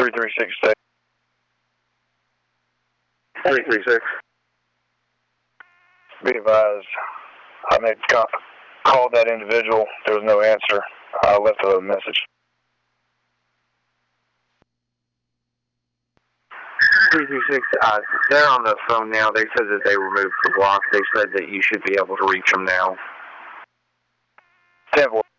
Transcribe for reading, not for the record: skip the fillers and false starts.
336, stay. 336. Be advised, I made called that individual. There was no answer. I left a message. 336, they're on the phone now. They said that they removed the block. They said that you should be able to reach them now. 10-4.